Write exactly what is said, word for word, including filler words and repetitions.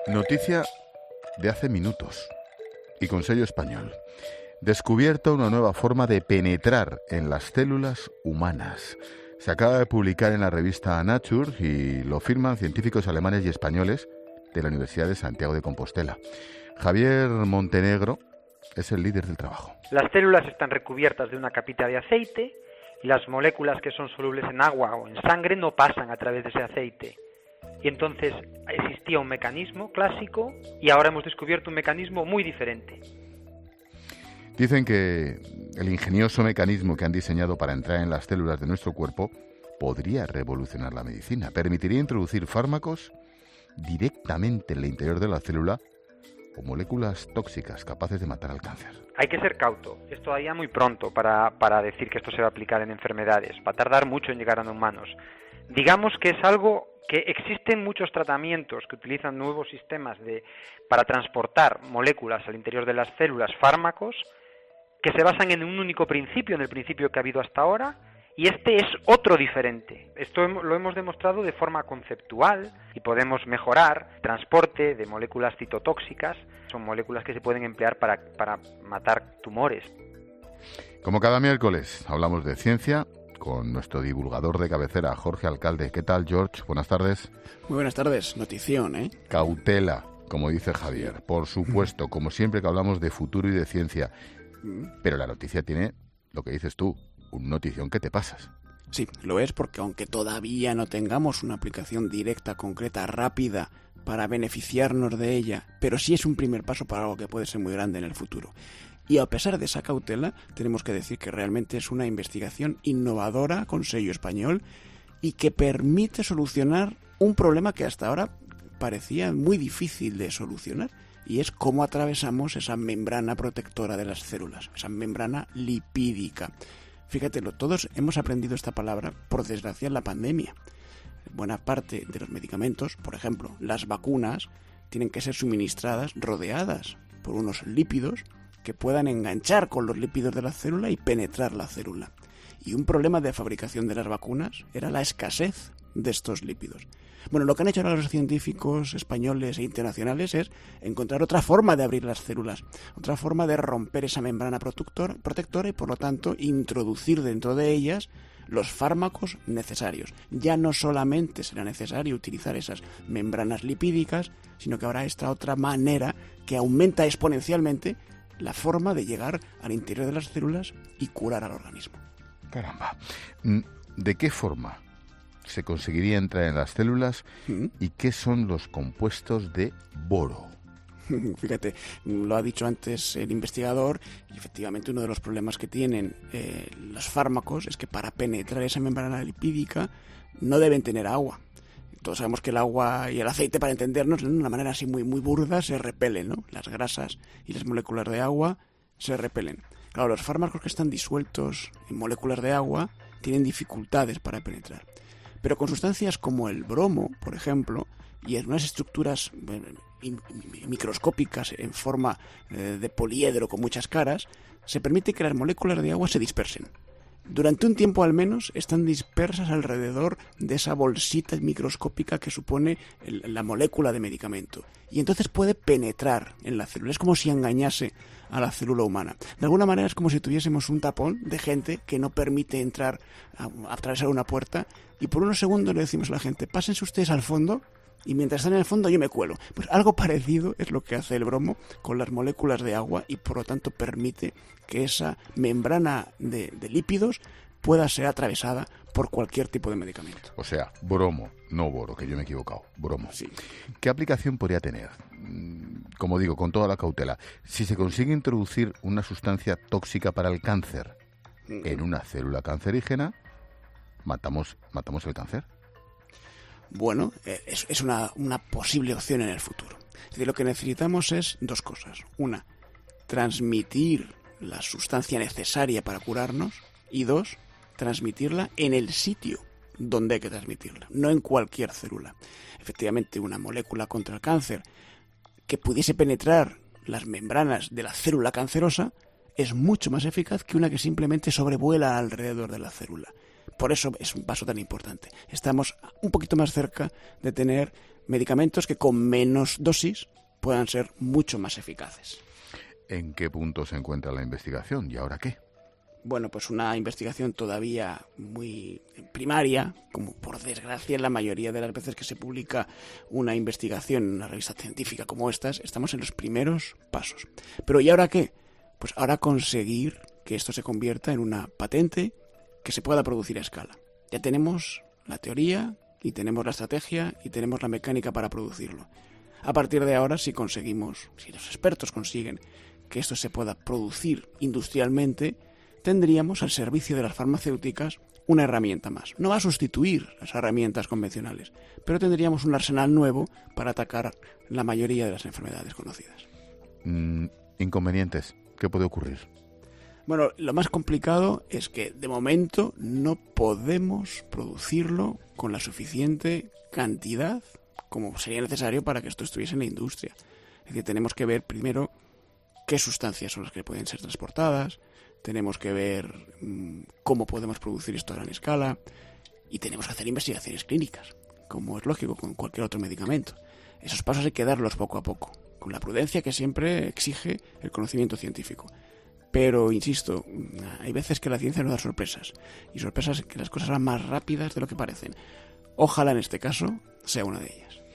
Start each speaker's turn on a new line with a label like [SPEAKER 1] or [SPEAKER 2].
[SPEAKER 1] Noticia de hace minutos y con sello español. Descubierta una nueva forma de penetrar en las células humanas. Se acaba de publicar en la revista Nature y lo firman científicos alemanes y españoles de la Universidad de Santiago de Compostela. Javier Montenegro es el líder del trabajo.
[SPEAKER 2] Las células están recubiertas de una capita de aceite y las moléculas que son solubles en agua o en sangre no pasan a través de ese aceite. Y entonces existía un mecanismo clásico y ahora hemos descubierto un mecanismo muy diferente.
[SPEAKER 1] Dicen que el ingenioso mecanismo que han diseñado para entrar en las células de nuestro cuerpo podría revolucionar la medicina. Permitiría introducir fármacos directamente en el interior de la célula o moléculas tóxicas capaces de matar al cáncer.
[SPEAKER 2] Hay que ser cauto. Es todavía muy pronto para, para decir que esto se va a aplicar en enfermedades. Va a tardar mucho en llegar a humanos. Digamos que es algo que existen muchos tratamientos que utilizan nuevos sistemas de, para transportar moléculas al interior de las células, fármacos, que se basan en un único principio, en el principio que ha habido hasta ahora, y este es otro diferente. Esto lo hemos demostrado de forma conceptual y podemos mejorar el transporte de moléculas citotóxicas. Son moléculas que se pueden emplear para, para matar tumores.
[SPEAKER 1] Como cada miércoles, hablamos de ciencia con nuestro divulgador de cabecera, Jorge Alcalde. ¿Qué tal, George? Buenas tardes.
[SPEAKER 3] Muy buenas tardes. Notición, ¿eh?
[SPEAKER 1] Cautela, como dice Javier. Por supuesto, como siempre que hablamos de futuro y de ciencia. Pero la noticia tiene, lo que dices tú, un notición que te pasas.
[SPEAKER 3] Sí, lo es porque aunque todavía no tengamos una aplicación directa, concreta, rápida para beneficiarnos de ella, pero sí es un primer paso para algo que puede ser muy grande en el futuro. Y a pesar de esa cautela, tenemos que decir que realmente es una investigación innovadora con sello español y que permite solucionar un problema que hasta ahora parecía muy difícil de solucionar. Y es cómo atravesamos esa membrana protectora de las células, esa membrana lipídica. Fíjatelo, todos hemos aprendido esta palabra, por desgracia, en la pandemia. Buena parte de los medicamentos, por ejemplo, las vacunas, tienen que ser suministradas rodeadas por unos lípidos que puedan enganchar con los lípidos de la célula y penetrar la célula. Y un problema de fabricación de las vacunas era la escasez de estos lípidos. Bueno, lo que han hecho ahora los científicos españoles e internacionales es encontrar otra forma de abrir las células, otra forma de romper esa membrana protector, protectora y, por lo tanto, introducir dentro de ellas los fármacos necesarios. Ya no solamente será necesario utilizar esas membranas lipídicas, sino que habrá esta otra manera que aumenta exponencialmente la forma de llegar al interior de las células y curar al organismo.
[SPEAKER 1] Caramba. ¿De qué forma se conseguiría entrar en las células ¿Mm? y qué son los compuestos de boro?
[SPEAKER 3] Fíjate, lo ha dicho antes el investigador y efectivamente uno de los problemas que tienen eh, los fármacos es que para penetrar esa membrana lipídica no deben tener agua. Todos sabemos que el agua y el aceite, para entendernos, de una manera así muy, muy burda, se repelen, ¿no? Las grasas y las moléculas de agua se repelen. Claro, los fármacos que están disueltos en moléculas de agua tienen dificultades para penetrar. Pero con sustancias como el bromo, por ejemplo, y en unas estructuras bueno, microscópicas en forma eh, de poliedro con muchas caras, se permite que las moléculas de agua se dispersen. Durante un tiempo al menos están dispersas alrededor de esa bolsita microscópica que supone el, la molécula de medicamento. Y entonces puede penetrar en la célula. Es como si engañase a la célula humana. De alguna manera es como si tuviésemos un tapón de gente que no permite entrar, a, a atravesar una puerta, y por unos segundos le decimos a la gente, pásense ustedes al fondo, y mientras están en el fondo yo me cuelo. Pues algo parecido es lo que hace el bromo con las moléculas de agua y por lo tanto permite que esa membrana de, de lípidos pueda ser atravesada por cualquier tipo de medicamento.
[SPEAKER 1] O sea, bromo, no boro, que yo me he equivocado, bromo.
[SPEAKER 3] Sí.
[SPEAKER 1] ¿Qué aplicación podría tener? Como digo, con toda la cautela. Si se consigue introducir una sustancia tóxica para el cáncer mm. en una célula cancerígena, matamos, matamos el cáncer.
[SPEAKER 3] Bueno, es, es una, una posible opción en el futuro. Es decir, lo que necesitamos es dos cosas. Una, transmitir la sustancia necesaria para curarnos. Y dos, transmitirla en el sitio donde hay que transmitirla, no en cualquier célula. Efectivamente, una molécula contra el cáncer que pudiese penetrar las membranas de la célula cancerosa es mucho más eficaz que una que simplemente sobrevuela alrededor de la célula. Por eso es un paso tan importante. Estamos un poquito más cerca de tener medicamentos que con menos dosis puedan ser mucho más eficaces.
[SPEAKER 1] ¿En qué punto se encuentra la investigación y ahora qué?
[SPEAKER 3] Bueno, pues una investigación todavía muy primaria, como por desgracia en la mayoría de las veces que se publica una investigación en una revista científica como estas, estamos en los primeros pasos. Pero ¿y ahora qué? Pues ahora conseguir que esto se convierta en una patente que se pueda producir a escala. Ya tenemos la teoría y tenemos la estrategia y tenemos la mecánica para producirlo. A partir de ahora, si conseguimos, si los expertos consiguen que esto se pueda producir industrialmente, tendríamos al servicio de las farmacéuticas una herramienta más. No va a sustituir las herramientas convencionales, pero tendríamos un arsenal nuevo para atacar la mayoría de las enfermedades conocidas.
[SPEAKER 1] Mm, inconvenientes. ¿Qué puede ocurrir?
[SPEAKER 3] Bueno, lo más complicado es que de momento no podemos producirlo con la suficiente cantidad como sería necesario para que esto estuviese en la industria. Es decir, tenemos que ver primero qué sustancias son las que pueden ser transportadas, tenemos que ver mmm, cómo podemos producir esto a gran escala y tenemos que hacer investigaciones clínicas, como es lógico con cualquier otro medicamento. Esos pasos hay que darlos poco a poco, con la prudencia que siempre exige el conocimiento científico. Pero, insisto, hay veces que la ciencia nos da sorpresas, y sorpresas que las cosas van más rápidas de lo que parecen. Ojalá en este caso sea una de ellas.